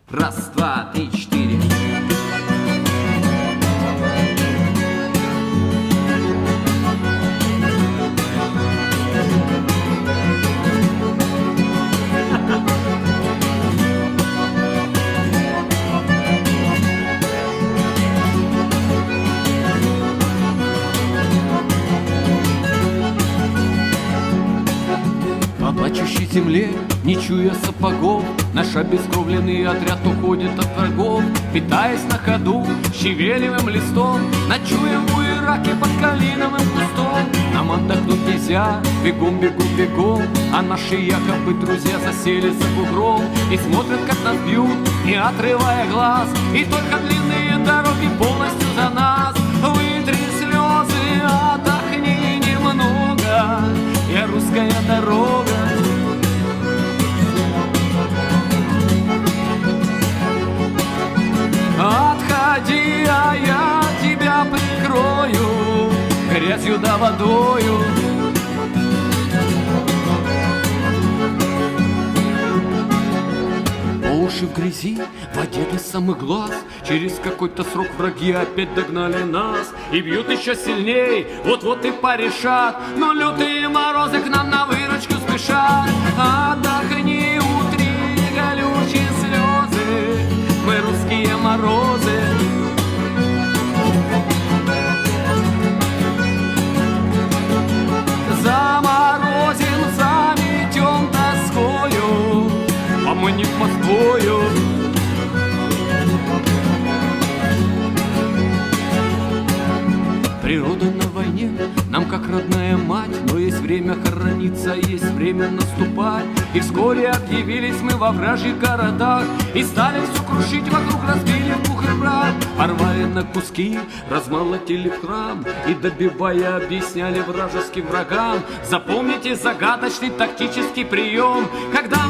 Раз, два, три, четыре. По плачущей земле, не чуя сапогов, наш обескровленный отряд уходит от врагов. Питаясь на ходу щавелевым листом, ночуем в буераке под калиновым кустом. Нам отдохнуть нельзя, бегом, бегом, бегом, а наши якобы друзья засели за бугром и смотрят, как нас бьют, не отрывая глаз. И только длинные дороги полностью за нас. Вытри слезы, отдохни немного, я русская дорога. Отходи, а я тебя прикрою грязью да водою. По уши в грязи, в воде до самых глаз. Через какой-то срок враги опять догнали нас и бьют еще сильней, вот-вот и порешат. Но лютые морозы к нам на выручку спешат. Отдохни, утри горючие слезы, мы русские морозы. Заморозим, заметем тоскою, поманив Москвою. Природа на войне нам как родная мать, но есть время хорониться, есть время наступать. И вскоре объявились мы во вражьих городах и стали все крушить вокруг, разбили в пух и прах. Порвали на куски, размолотили в храм и, добивая, объясняли вражеским врагам: запомните загадочный тактический прием, когда